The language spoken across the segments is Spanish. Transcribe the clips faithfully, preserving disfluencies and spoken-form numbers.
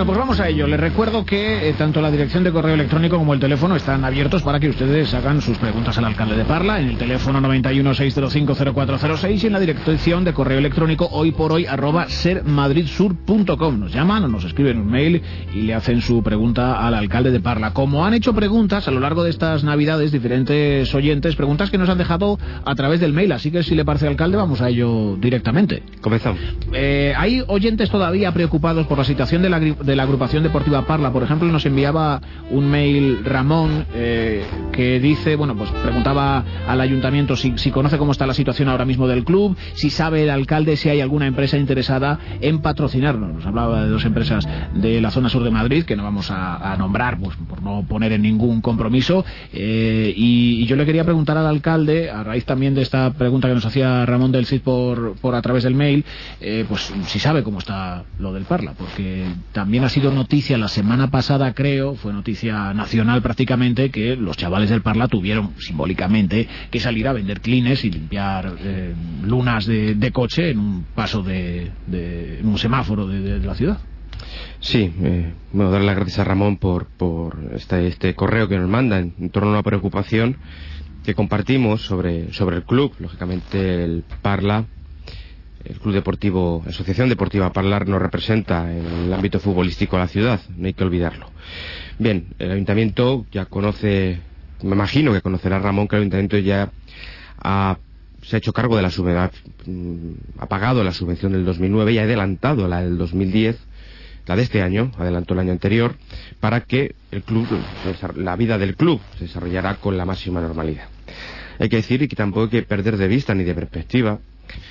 pues vamos a ello. Les recuerdo que eh, tanto la dirección de correo electrónico como el teléfono están abiertos para que ustedes hagan sus preguntas al alcalde de Parla en el teléfono noventa y uno, seiscientos cinco, cero cuatro cero seis y en la dirección de correo electrónico hoy por hoy arroba sermadridsur punto com. Nos llaman o nos escriben un mail y le hacen su pregunta al alcalde de Parla. Como han hecho preguntas a lo largo de estas navidades diferentes oyentes, preguntas que nos han dejado a través del mail, así que si le parece, alcalde, vamos a ello directamente. Comenzamos. Eh, hay oyentes todavía preocupados por la situación de la, de la agrupación deportiva Parla. Por ejemplo, nos enviaba un mail Ramón eh, que dice, bueno, pues preguntaba al ayuntamiento si, si conoce cómo está la situación ahora mismo del club, si sabe el alcalde si hay alguna empresa interesada en patrocinarnos. Nos hablaba de dos empresas de la zona sur de Madrid que no vamos a, a nombrar, pues por no poner en ningún compromiso, eh, y, y yo le quería preguntar al alcalde, a raíz también de esta pregunta que nos hacía Ramón del Cid por, por a través del mail, eh, pues si sabe cómo está lo del Parla, porque también ha sido noticia la semana pasada, creo, fue noticia nacional prácticamente, que los chavales del Parla tuvieron simbólicamente que salir a vender clines y limpiar eh, lunas de, de coche en un paso de, de en un semáforo de, de, de la ciudad. Sí, eh, bueno, darle las gracias a Ramón por, por este, este correo que nos manda en, en torno a una preocupación que compartimos sobre, sobre el club. Lógicamente el Parla, el Club Deportivo, la Asociación Deportiva Parla nos representa en el ámbito futbolístico de la ciudad, no hay que olvidarlo. Bien, el ayuntamiento ya conoce, me imagino que conocerá Ramón, que el ayuntamiento ya ha, se ha hecho cargo de la subvención, ha pagado la subvención del dos mil nueve y ha adelantado la del dos mil diez, la de este año, adelantó el año anterior, para que el club, la vida del club se desarrollara con la máxima normalidad. Hay que decir, y que tampoco hay que perder de vista ni de perspectiva,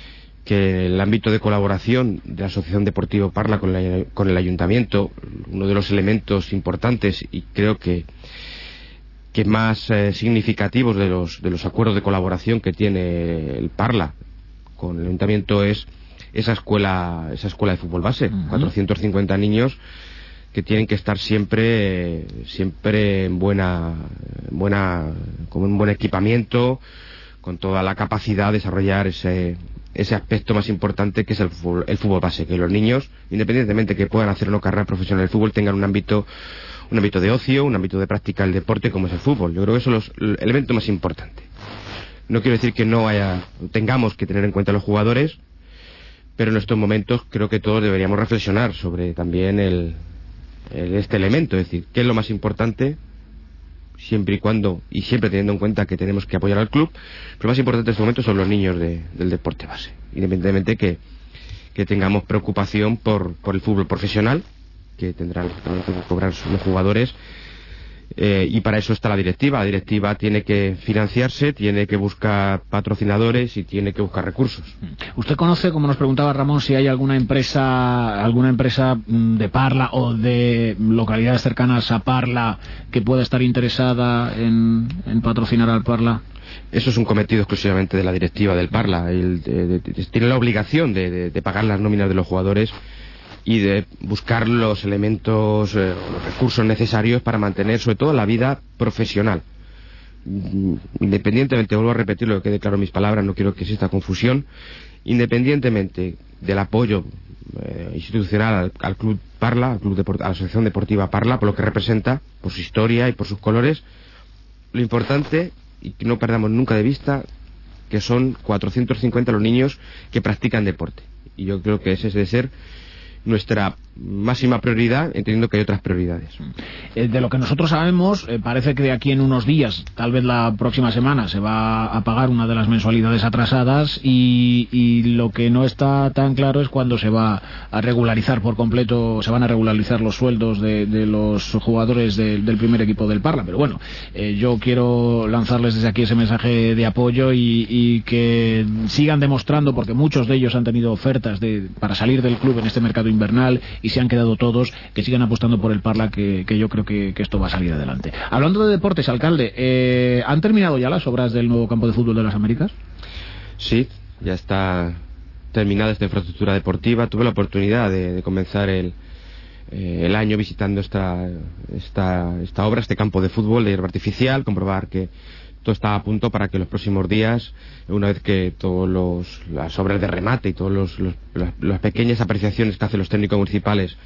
que el ámbito de colaboración de la Asociación Deportiva Parla con, la, con el Ayuntamiento, uno de los elementos importantes y creo que, que más eh, significativos de los, de los acuerdos de colaboración que tiene el Parla con el Ayuntamiento es esa escuela, esa escuela de fútbol base, uh-huh. cuatrocientos cincuenta niños que tienen que estar siempre siempre en buena, buena con un buen equipamiento, con toda la capacidad de desarrollar ese ese aspecto más importante que es el fútbol, el fútbol base, que los niños, independientemente que puedan hacer una carrera profesional del fútbol, tengan un ámbito un ámbito de ocio, un ámbito de práctica del deporte como es el fútbol. Yo creo que eso es los, el elemento más importante. No quiero decir que no haya tengamos que tener en cuenta a los jugadores, pero en estos momentos creo que todos deberíamos reflexionar sobre también el, el este elemento, es decir, qué es lo más importante, siempre y cuando, y siempre teniendo en cuenta que tenemos que apoyar al club, pero lo más importante en este momento son los niños de, del deporte base, independientemente que, que tengamos preocupación por, por el fútbol profesional, que tendrán, tendrán que cobrar los jugadores, eh, y para eso está la directiva. La directiva tiene que financiarse, tiene que buscar patrocinadores y tiene que buscar recursos. ¿Usted conoce, como nos preguntaba Ramón, si hay alguna empresa alguna empresa de Parla o de localidades cercanas a Parla que pueda estar interesada en, en patrocinar al Parla? Eso es un cometido exclusivamente de la directiva del Parla. El, de, de, de, tiene la obligación de, de, de pagar las nóminas de los jugadores y de buscar los elementos, eh, los recursos necesarios para mantener sobre todo la vida profesional. Independientemente, vuelvo a repetirlo, que quede claro en mis palabras, no quiero que exista confusión, independientemente del apoyo eh, institucional al, al Club Parla, al Club Deport- a la Asociación Deportiva Parla, por lo que representa, por su historia y por sus colores, lo importante, y que no perdamos nunca de vista, que son cuatrocientos cincuenta los niños que practican deporte. Y yo creo que ese debe ser nuestra máxima prioridad, entendiendo que hay otras prioridades. Eh, de lo que nosotros sabemos, eh, parece que de aquí en unos días, tal vez la próxima semana, se va a pagar una de las mensualidades atrasadas y, y lo que no está tan claro es cuándo se va a regularizar por completo, se van a regularizar los sueldos de, de los jugadores de, del primer equipo del Parla. Pero bueno, eh, yo quiero lanzarles desde aquí ese mensaje de apoyo y, y que sigan demostrando, porque muchos de ellos han tenido ofertas de, para salir del club en este mercado invernal y se han quedado todos, que sigan apostando por el Parla, que, que yo creo que, que esto va a salir adelante. Hablando de deportes, alcalde, eh, ¿han terminado ya las obras del nuevo campo de fútbol de las Américas? Sí, ya está terminada esta infraestructura deportiva. Tuve la oportunidad de, de comenzar el, eh, el año visitando esta, esta, esta obra, este campo de fútbol de hierba artificial, comprobar que todo está a punto para que los próximos días, una vez que todas las obras de remate y todas los, los, las, las pequeñas apreciaciones que hacen los técnicos municipales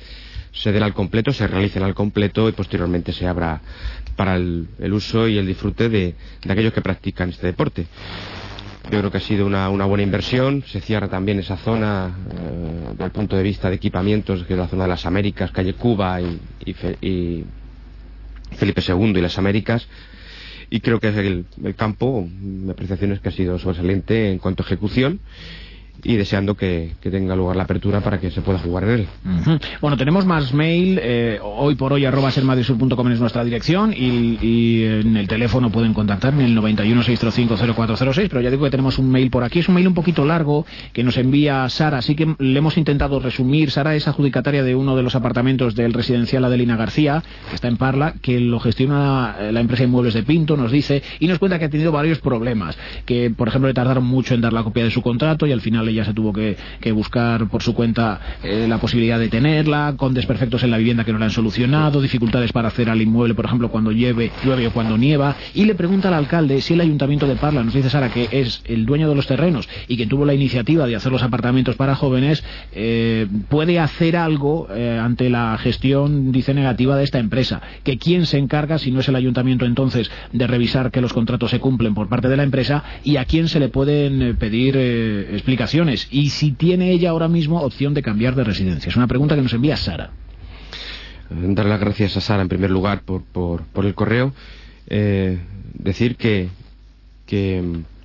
se den al completo, se realicen al completo y posteriormente se abra para el, el uso y el disfrute de, de aquellos que practican este deporte. Yo creo que ha sido una, una buena inversión. Se cierra también esa zona eh, desde el punto de vista de equipamientos, que es la zona de las Américas, calle Cuba y, y, Fe, y Felipe segundo y las Américas. Y creo que el, el campo, mi apreciación es que ha sido sobresaliente en cuanto a ejecución, y deseando que, que tenga lugar la apertura para que se pueda jugar en él. Uh-huh. Bueno, tenemos más mail, eh, hoy por hoy arroba sermadrisur punto com es nuestra dirección, y, y en el teléfono pueden contactarme en el noventa y uno, seiscientos cinco, cero cuatro cero seis, pero ya digo que tenemos un mail por aquí. Es un mail un poquito largo que nos envía Sara, así que le hemos intentado resumir. Sara es adjudicataria de uno de los apartamentos del residencial Adelina García, que está en Parla, que lo gestiona la empresa Inmuebles de Pinto, nos dice, y nos cuenta que ha tenido varios problemas, que por ejemplo le tardaron mucho en dar la copia de su contrato y al final ella se tuvo que, que buscar por su cuenta eh, la posibilidad de tenerla, con desperfectos en la vivienda que no la han solucionado, dificultades para hacer al inmueble, por ejemplo, cuando llueve, llueve o cuando nieva, y le pregunta al alcalde si el ayuntamiento de Parla, nos dice Sara que es el dueño de los terrenos y quien tuvo la iniciativa de hacer los apartamentos para jóvenes, eh, puede hacer algo eh, ante la gestión, dice, negativa de esta empresa, que quién se encarga, si no es el ayuntamiento entonces, de revisar que los contratos se cumplen por parte de la empresa, y a quién se le pueden eh, pedir eh, explicaciones, y si tiene ella ahora mismo opción de cambiar de residencia. Es una pregunta que nos envía Sara. Dar las gracias a Sara en primer lugar por, por, por el correo. Eh, decir que que,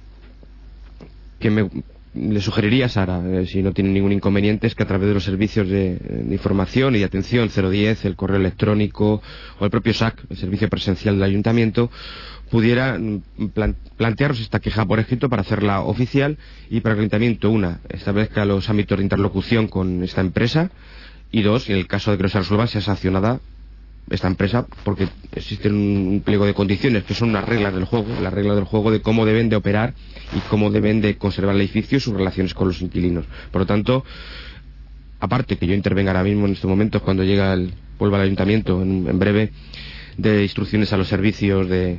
que me, le sugeriría a Sara, eh, si no tiene ningún inconveniente, es que a través de los servicios de, de información y de atención cero diez, el correo electrónico o el propio S A C, el servicio presencial del ayuntamiento, pudiera plan, plantearos esta queja por escrito para hacerla oficial, y para que el ayuntamiento, una, establezca los ámbitos de interlocución con esta empresa, y dos, en el caso de que no se resuelva, sea sancionada esta empresa, porque existe un pliego de condiciones que son unas reglas del juego, las reglas del juego de cómo deben de operar y cómo deben de conservar el edificio y sus relaciones con los inquilinos. Por lo tanto, aparte que yo intervenga ahora mismo en estos momentos, cuando llega el, vuelva al ayuntamiento en, en breve, de instrucciones a los servicios de,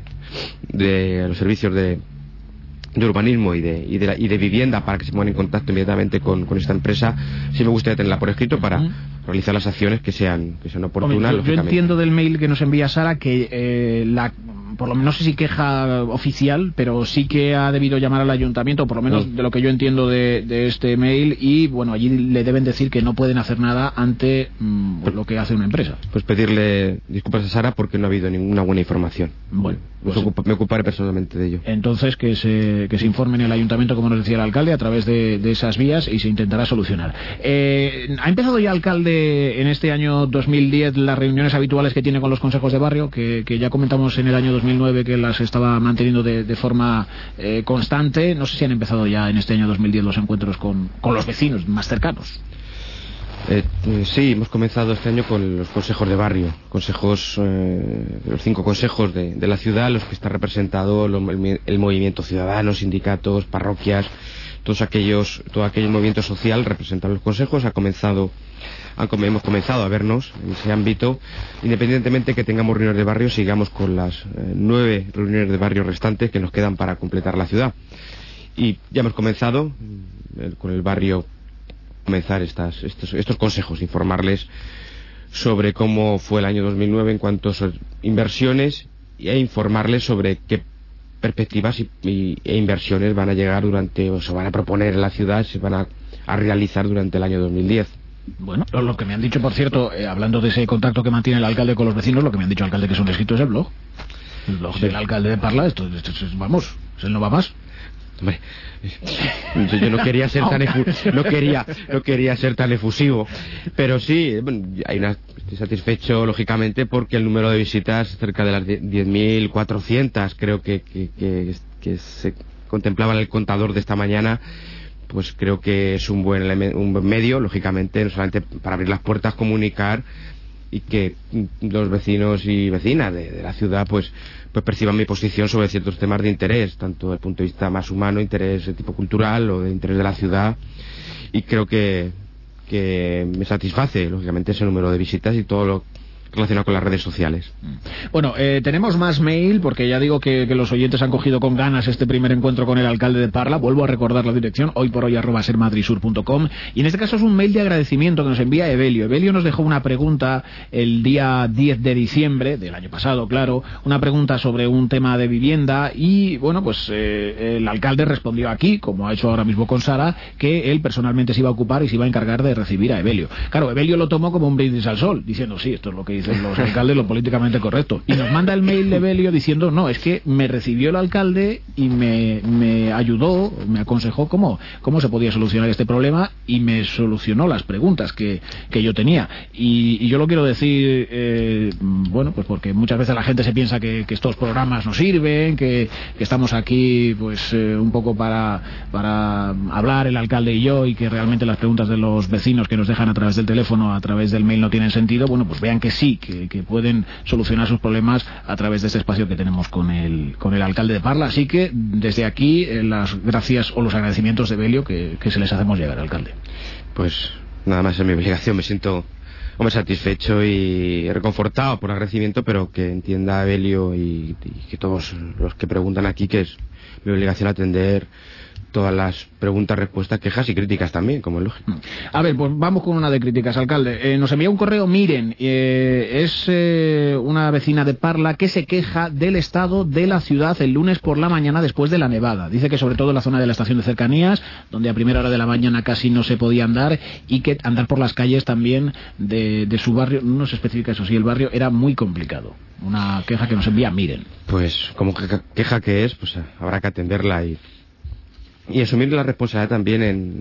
de a los servicios de, de urbanismo y de, y, de la, y de vivienda, para que se pongan en contacto inmediatamente con, con esta empresa, sí me gustaría tenerla por escrito para uh-huh. realizar las acciones que sean que sean oportunas. Hombre, yo, yo entiendo del mail que nos envía Sara que eh, la por lo menos, no sé si queja oficial, pero sí que ha debido llamar al ayuntamiento, por lo menos sí. de lo que yo entiendo de, de este mail, y bueno, allí le deben decir que no pueden hacer nada ante mmm, pues, lo que hace una empresa. Pues pedirle disculpas a Sara porque no ha habido ninguna buena información. Bueno, pues, ocupa, me ocuparé personalmente de ello. Entonces que se, que se informe en el ayuntamiento, como nos decía el alcalde, a través de, de esas vías, y se intentará solucionar. Eh, ¿Ha empezado ya, alcalde, en este año dos mil diez las reuniones habituales que tiene con los consejos de barrio, que, que ya comentamos en el año dos mil nueve que las estaba manteniendo de, de forma eh, constante? No sé si han empezado ya en este año dos mil diez los encuentros con, con los vecinos más cercanos. Eh, eh, sí, hemos comenzado este año con los consejos de barrio, consejos, eh, los cinco consejos de, de la ciudad, los que está representado lo, el, el movimiento ciudadano, sindicatos, parroquias, todos aquellos, todo aquel movimiento social representado en los consejos. Ha comenzado, han, hemos comenzado a vernos en ese ámbito, independientemente que tengamos reuniones de barrio, sigamos con las eh, nueve reuniones de barrio restantes que nos quedan para completar la ciudad. Y ya hemos comenzado eh, con el barrio, comenzar estas, estos, estos consejos, informarles sobre cómo fue el año dos mil nueve en cuanto a inversiones, e informarles sobre qué perspectivas y, y, e inversiones van a llegar durante, o se van a proponer en la ciudad, se van a, a realizar durante el año dos mil diez. Bueno, lo que me han dicho, por cierto, eh, hablando de ese contacto que mantiene el alcalde con los vecinos, lo que me han dicho el alcalde que son escritos es el blog. El blog sí. del alcalde de Parla, esto, esto, esto vamos, él no va más. Hombre, yo no quería ser tan efu no quería no quería ser tan efusivo, pero sí, bueno, hay una, estoy satisfecho lógicamente porque el número de visitas, cerca de las diez mil cuatrocientas, creo que, que, que, que se contemplaba en el contador de esta mañana, pues creo que es un buen, un buen medio, lógicamente, no solamente para abrir las puertas, comunicar, y que los vecinos y vecinas de, de la ciudad pues pues perciban mi posición sobre ciertos temas de interés, tanto desde el punto de vista más humano, interés de tipo cultural o de interés de la ciudad, y creo que que me satisface lógicamente ese número de visitas y todo lo, relacionado con las redes sociales. Bueno, eh, tenemos más mail, porque ya digo que, que los oyentes han cogido con ganas este primer encuentro con el alcalde de Parla. Vuelvo a recordar la dirección, hoy por hoy arroba sermadrisur punto com, y en este caso es un mail de agradecimiento que nos envía Evelio. Evelio nos dejó una pregunta el día diez de diciembre del año pasado, claro, una pregunta sobre un tema de vivienda, y bueno, pues eh, el alcalde respondió aquí, como ha hecho ahora mismo con Sara, que él personalmente se iba a ocupar y se iba a encargar de recibir a Evelio. Claro, Evelio lo tomó como un brindis al sol, diciendo, sí, esto es lo que dicen los alcaldes, lo políticamente correcto. Y nos manda el mail de Evelio diciendo, no, es que me recibió el alcalde y me, me ayudó, me aconsejó cómo, cómo se podía solucionar este problema, y me solucionó las preguntas que, que yo tenía. Y, y yo lo quiero decir, eh, bueno, pues porque muchas veces la gente se piensa que, que estos programas no sirven, que, que estamos aquí pues eh, un poco para, para hablar el alcalde y yo, y que realmente las preguntas de los vecinos que nos dejan a través del teléfono, a través del mail, no tienen sentido. Bueno, pues vean que sí, que, que pueden solucionar sus problemas a través de este espacio que tenemos con el, con el alcalde de Parla. Así que desde aquí eh, las gracias o los agradecimientos de Evelio que, que se les hacemos llegar, alcalde. Pues nada más, es mi obligación. Me siento hombre satisfecho y reconfortado por agradecimiento, pero que entienda Evelio y, y que todos los que preguntan aquí que es mi obligación atender todas las preguntas, respuestas, quejas y críticas también, como es lógico. A ver, pues vamos con una de críticas, alcalde. Eh, nos envía un correo, miren, eh, es eh, una vecina de Parla que se queja del estado de la ciudad el lunes por la mañana después de la nevada. Dice que sobre todo en la zona de la estación de cercanías, donde a primera hora de la mañana casi no se podía andar, y que andar por las calles también de, de su barrio, no se especifica eso, sí, el barrio era muy complicado. Una queja que nos envía, miren. Pues como queja que es, pues habrá que atenderla y y asumir la responsabilidad también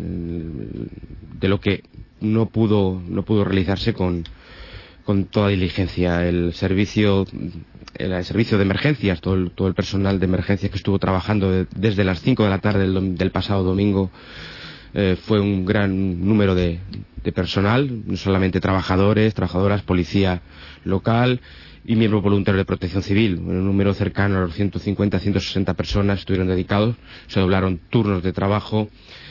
en, de lo que no pudo no pudo realizarse con, con toda diligencia. El servicio el, el servicio de emergencias, todo el, todo el personal de emergencias que estuvo trabajando de, desde las cinco de la tarde del, del pasado domingo, eh, fue un gran número de, de personal, no solamente trabajadores, trabajadoras, policía local y miembros voluntarios de protección civil. Un número cercano a los ciento cincuenta a ciento sesenta personas estuvieron dedicados, se doblaron turnos de trabajo,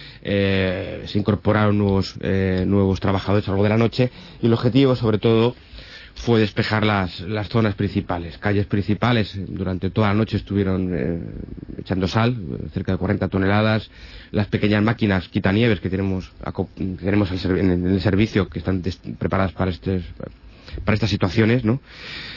eh, se incorporaron nuevos, eh, nuevos trabajadores a lo largo de la noche, y el objetivo sobre todo fue despejar las, las zonas principales, calles principales. Durante toda la noche estuvieron eh, echando sal, cerca de cuarenta toneladas, las pequeñas máquinas quitanieves que tenemos, que tenemos en el servicio, que están preparadas para, este, para estas situaciones, ¿no?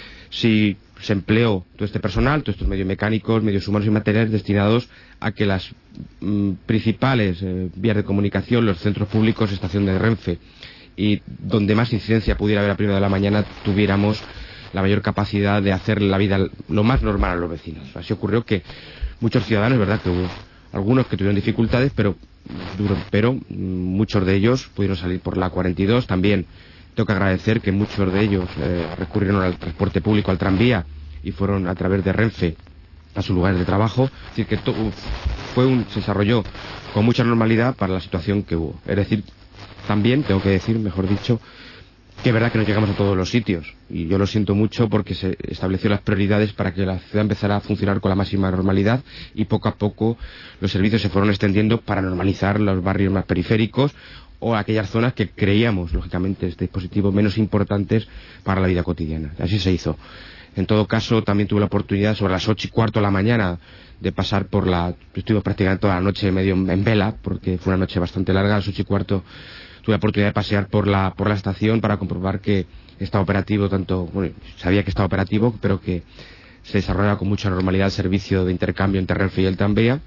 Si se empleó todo este personal, todos estos medios mecánicos, medios humanos y materiales destinados a que las mm, principales eh, vías de comunicación, los centros públicos, estación de Renfe y donde más incidencia pudiera haber a primera de la mañana, tuviéramos la mayor capacidad de hacer la vida lo más normal a los vecinos. Así ocurrió que muchos ciudadanos, verdad que hubo algunos que tuvieron dificultades, pero, pero mm, muchos de ellos pudieron salir por la cuarenta y dos. También tengo que agradecer que muchos de ellos eh, recurrieron al transporte público, al tranvía, y fueron a través de Renfe a sus lugares de trabajo. Es decir, que todo fue un, se desarrolló con mucha normalidad para la situación que hubo. Es decir, también tengo que decir, mejor dicho, que es verdad que no llegamos a todos los sitios, y yo lo siento mucho porque se estableció las prioridades para que la ciudad empezara a funcionar con la máxima normalidad, y poco a poco los servicios se fueron extendiendo para normalizar los barrios más periféricos o aquellas zonas que creíamos, lógicamente, este dispositivo menos importantes para la vida cotidiana. Así se hizo. En todo caso, también tuve la oportunidad sobre las ocho y cuarto de la mañana de pasar por la... Estuve prácticamente toda la noche medio en vela, porque fue una noche bastante larga. A las ocho y cuarto tuve la oportunidad de pasear por la, por la estación para comprobar que estaba operativo, tanto... Bueno, sabía que estaba operativo, pero que se desarrollaba con mucha normalidad el servicio de intercambio entre Renfe y el tranvía.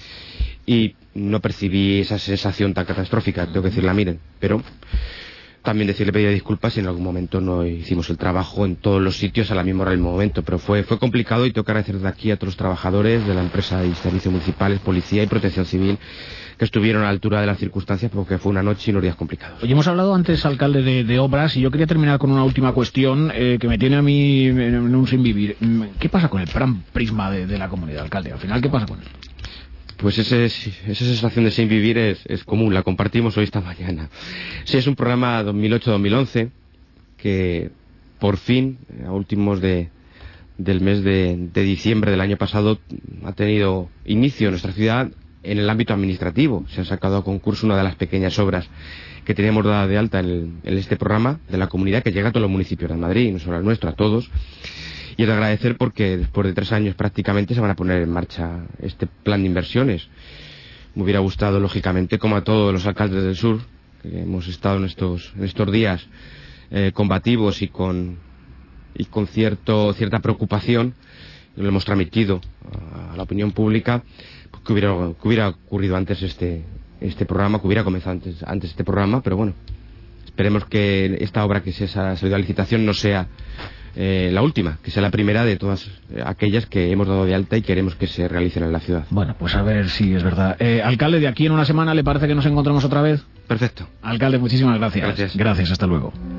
Y no percibí esa sensación tan catastrófica, tengo que decirla, miren, pero también decirle, pedía disculpas si en algún momento no hicimos el trabajo en todos los sitios a la misma hora del momento, pero fue fue complicado, y tengo que agradecer de aquí a todos los trabajadores de la empresa y servicios municipales, policía y protección civil, que estuvieron a la altura de las circunstancias, porque fue una noche y unos días complicados. Oye, hemos hablado antes, alcalde, de, de obras, y yo quería terminar con una última cuestión eh, que me tiene a mí en un sinvivir. ¿Qué pasa con el plan Prisma de, de la comunidad, alcalde? Al final, ¿qué pasa con él? Pues ese, esa sensación de sin vivir es, es común, la compartimos hoy esta mañana. Sí, es un programa dos mil ocho dos mil once que por fin, a últimos de, del mes de, de diciembre del año pasado, ha tenido inicio en nuestra ciudad en el ámbito administrativo. Se han sacado a concurso una de las pequeñas obras que teníamos dada de alta en, el, en este programa de la comunidad, que llega a todos los municipios de Madrid, no solo al nuestro, a todos. Y es de agradecer porque después de tres años prácticamente se van a poner en marcha este plan de inversiones. Me hubiera gustado, lógicamente, como a todos los alcaldes del sur, que hemos estado en estos, en estos días eh, combativos y con, y con cierto, cierta preocupación, lo hemos transmitido a la opinión pública, pues que, hubiera, que hubiera ocurrido antes este, este programa, que hubiera comenzado antes, antes este programa, pero bueno, esperemos que esta obra que se ha salido a licitación no sea Eh, la última, que sea la primera de todas aquellas que hemos dado de alta y queremos que se realicen en la ciudad. Bueno, pues a ver si es verdad. Eh, alcalde, de aquí en una semana, ¿le parece que nos encontramos otra vez? Perfecto. Alcalde, muchísimas gracias. Gracias. Gracias, hasta luego.